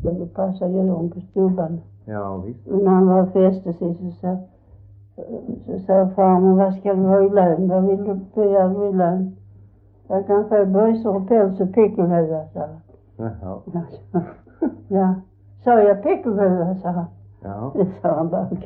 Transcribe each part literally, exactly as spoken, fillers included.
skulle passa djuren på stubbarna. Ja, visst. Men när han var fäste sig så sa, så sa farmor, vad ska du ha i lön? Vad vill du begära i lön? Jag kan få böjsor och päls och pickelhuvud, sa han. Jaha. Ja, ja. Sa jag pickelhuvud, sa han. Ja. Det sa han bara.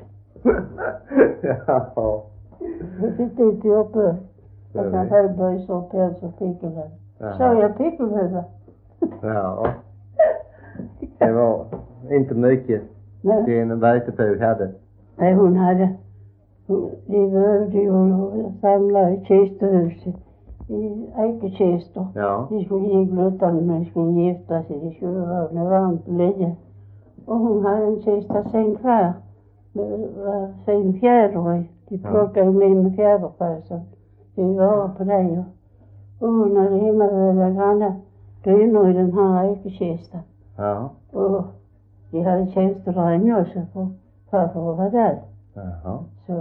Ja. Jag fick dit i uppe. Jag kan få böjsor och päls och pickelhuvud. Sa jag pickelhuvud? Ja. Det var inte mycket. Nej. Det en vätepåg hade. Nej, hon hade, hon, de behövde ju samla i kistuhuset, i ekekistor. Ja. De skulle ge gluttarna när de skulle gifta sig, de skulle ha det varmt och ligga. Och hon hade en kista sen kvar, med med fin fjäder i. De plockade ju med med fjäderpåsar. Vi var på det. Och hon hade hemmavävda grannar dynor i den här ekekistan. Ja. Och de hade tjänstedräng också för farfar var där. Jaha. Så,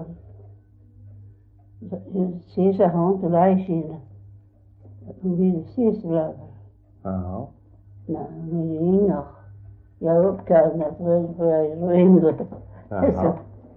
Sissa har inte lejsinne. Hon ville Sissela. Jaha. Nej, hon ville Inger. Jag är uppkallad för jag är så yngre. Jaha.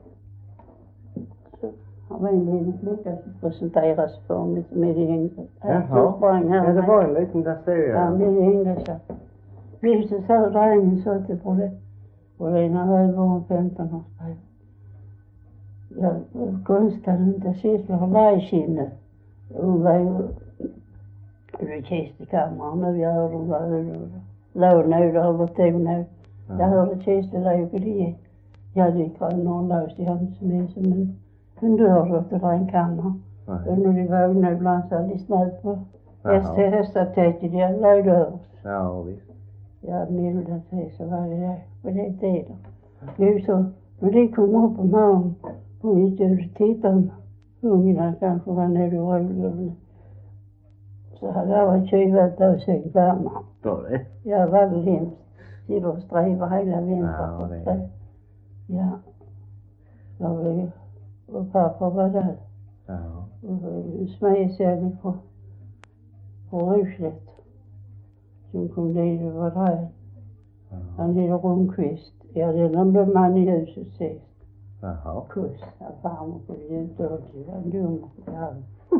Han var en liten flicka som presenterades för mig med det yngre. Jaha. Ja, det var en liten där ser jag. Ja, med det yngre så. Nu så sa drängen så till på det. Och Lena var var femton år sedan. Jag konstade inte Sissela har lejsinne. Hon var ju i kistekammaren nu. Jag hörde hon var låg nu, det har varit tog nu. Jag hörde Sissela ju på det. Jag gick av någon lös i hans med som en, en dörr åt en kammare. Och när de vaknade ibland så hade de snöt på hästatäcket. Jag låg över. Ja, visst. Jag mildade sig så var det där på det tiden. Nu så, när de kom upp på morgonen, hon gick ut och tittade. Ungarna kanske var nere i rullen. Så hade jag varit tjuvat av sin värma. Var det? Jag var väl hemskt. Det var sträva hela vintern. Ja, det. Ja. Jag var ju, och pappa var där. Ja. Och smedsälj på, på Ryslet. Som kom dit och var där. Ja. Han heter Rundqvist. Ja, den blev man i huset sist. Jaha. Kuss. Farmor på det utdöd. Det var en dum. Ja.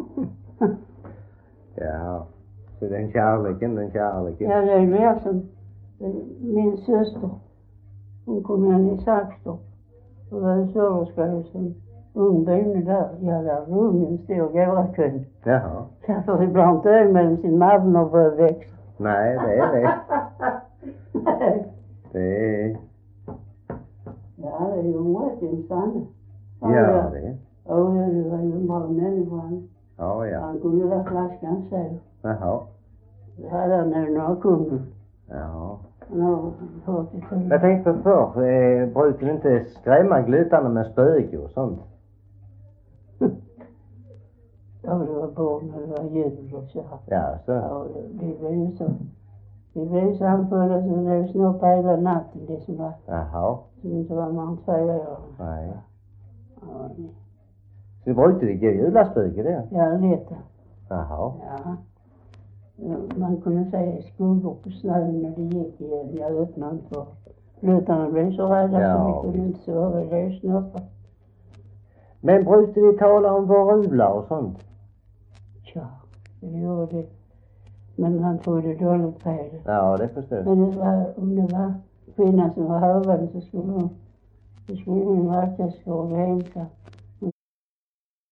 Ja. Så den kärleken, den kärleken. Ja, det är mer som min syster. Hon kom hem i Saxtorp. Och var i Söderskog som ung bonde där. Ja, där var ungen stor gårakund. Jaha. Därför ibland inte öl mellan sin mamma och brödväxt. Nej, det är det. Det är... Ja, det är ju en rätt instanne. Ja, det är. Ja, det var ju en bra människa. Ja, ja. Han kunde la flaskan själv. Jaha. Det hade han nu några kunder. Ja. Ja, fyrtio tusen. Jag tänkte på förr, eh, brukar ni inte skrämma gluttarna med spöke och sånt? Ja, det var barn och det var jul och så. Ja, så. Ja, det blev ju så. Vi blev samfulla så det blev snopp hela natten, det som var. Jaha. Som inte var man två år. Nej. Ja, Så brukade det gå julaspöke det? ja, lite. Jaha. Ja. Man kunde säga skuggor på snön när det gick igen. Jag öppnade inte för. Gluttarna blev så rädda Ja, så vi kunde inte sova. Det blev snoppar. Men brukade de tala om vårruvlar och sånt? Ja, det gjorde det. Men han trodde dåligt på det. Ja, det förstår jag. Men det var, om det var kvinnan som var havande så skulle hon, så skulle hon verka så och hämta